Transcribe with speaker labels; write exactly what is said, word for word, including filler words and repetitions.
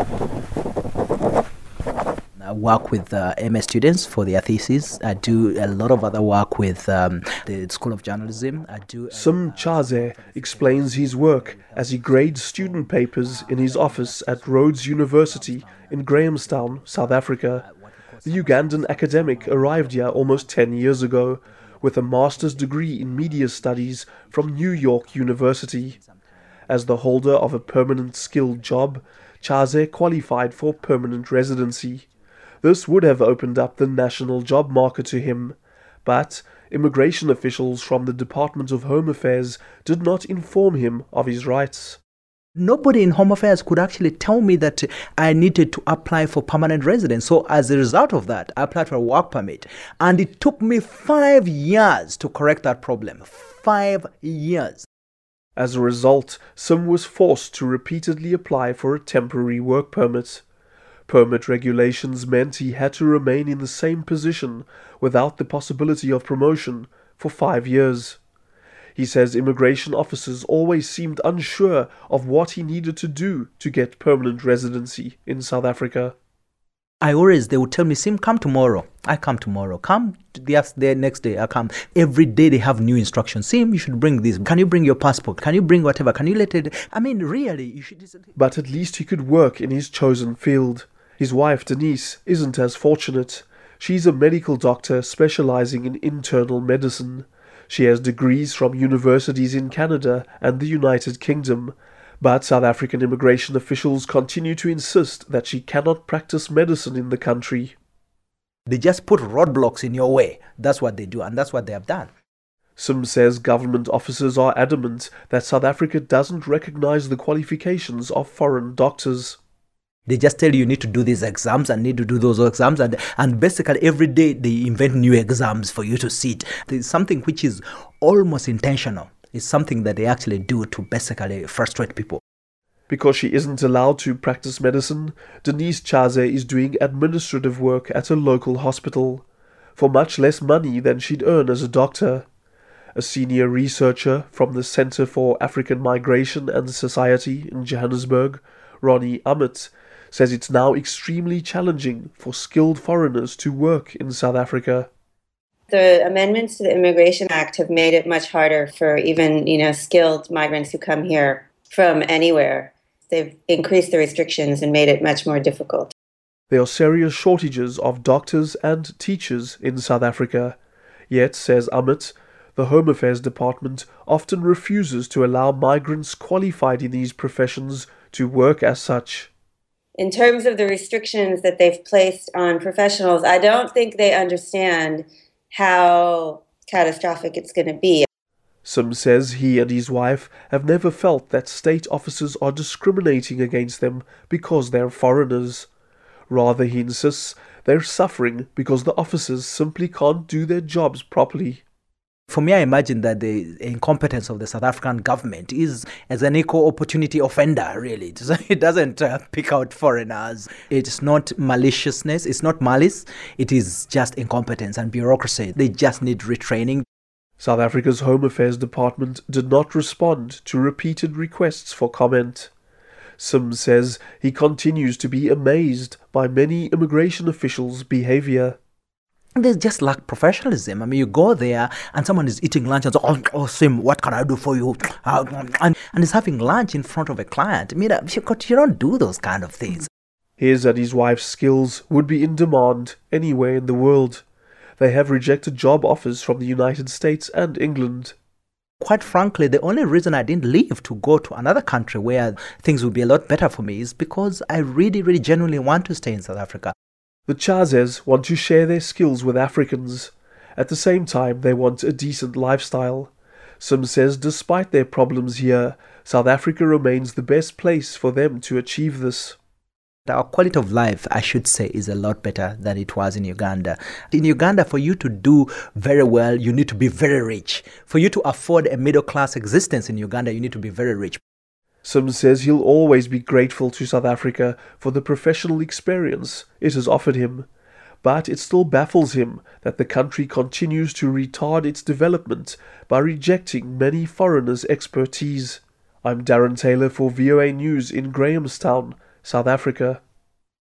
Speaker 1: I work with uh, M A students for their thesis. I do a lot of other work with um, the School of Journalism. I do.
Speaker 2: Some Chaze explains his work as he grades student papers in his office at Rhodes University in Grahamstown, South Africa. The Ugandan academic arrived here almost ten years ago with a master's degree in media studies from New York University. As the holder of a permanent skilled job, Chaze qualified for permanent residency. This would have opened up the national job market to him, but immigration officials from the Department of Home Affairs did not inform him of his rights.
Speaker 1: Nobody in Home Affairs could actually tell me that I needed to apply for permanent residence. So as a result of that, I applied for a work permit. And it took me five years to correct that problem. Five years.
Speaker 2: As a result, Sim was forced to repeatedly apply for a temporary work permit. Permit regulations meant he had to remain in the same position without the possibility of promotion for five years. He says immigration officers always seemed unsure of what he needed to do to get permanent residency in South Africa.
Speaker 1: I always, they would tell me, Sim, come tomorrow. I come tomorrow. Come the, the next day, I come. Every day they have new instructions. Sim, you should bring this. Can you bring your passport? Can you bring whatever? Can you let it? I mean, really, you should.
Speaker 2: But at least he could work in his chosen field. His wife, Denise, isn't as fortunate. She's a medical doctor specializing in internal medicine. She has degrees from universities in Canada and the United Kingdom, but South African immigration officials continue to insist that she cannot practice medicine in the country.
Speaker 1: They just put roadblocks in your way. That's what they do, and that's what they have done.
Speaker 2: Sim says government officers are adamant that South Africa doesn't recognize the qualifications of foreign doctors.
Speaker 1: They just tell you you need to do these exams and need to do those exams. And, and basically every day they invent new exams for you to sit. There's something which is almost intentional. It's something that they actually do to basically frustrate people.
Speaker 2: Because she isn't allowed to practice medicine, Denise Chaze is doing administrative work at a local hospital for much less money than she'd earn as a doctor. A senior researcher from the Centre for African Migration and Society in Johannesburg, Ronnie Amit, says it's now extremely challenging for skilled foreigners to work in South Africa.
Speaker 3: The amendments to the Immigration Act have made it much harder for even, you know, skilled migrants who come here from anywhere. They've increased the restrictions and made it much more difficult.
Speaker 2: There are serious shortages of doctors and teachers in South Africa. Yet, says Amit, the Home Affairs Department often refuses to allow migrants qualified in these professions to work as such.
Speaker 3: In terms of the restrictions that they've placed on professionals, I don't think they understand how catastrophic it's going to be.
Speaker 2: Sim says he and his wife have never felt that state officers are discriminating against them because they're foreigners. Rather, he insists, they're suffering because the officers simply can't do their jobs properly.
Speaker 1: For me, I imagine that the incompetence of the South African government is as an equal opportunity offender, really. It doesn't uh, pick out foreigners. It's not maliciousness, it's not malice, it is just incompetence and bureaucracy. They just need retraining.
Speaker 2: South Africa's Home Affairs Department did not respond to repeated requests for comment. Sim says he continues to be amazed by many immigration officials' behavior.
Speaker 1: They just lack professionalism. I mean, you go there and someone is eating lunch and say, oh, oh Sim, what can I do for you? Uh, and, and is having lunch in front of a client. I mean, you, got, you don't do those kind of things.
Speaker 2: His and his wife's skills would be in demand anywhere in the world. They have rejected job offers from the United States and England.
Speaker 1: Quite frankly, the only reason I didn't leave to go to another country where things would be a lot better for me is because I really, really genuinely want to stay in South Africa.
Speaker 2: The Chazes want to share their skills with Africans. At the same time, they want a decent lifestyle. Sim says despite their problems here, South Africa remains the best place for them to achieve this.
Speaker 1: Our quality of life, I should say, is a lot better than it was in Uganda. In Uganda, for you to do very well, you need to be very rich. For you to afford a middle-class existence in Uganda, you need to be very rich.
Speaker 2: Sim says he'll always be grateful to South Africa for the professional experience it has offered him, but it still baffles him that the country continues to retard its development by rejecting many foreigners' expertise. I'm Darren Taylor for V O A News in Grahamstown, South Africa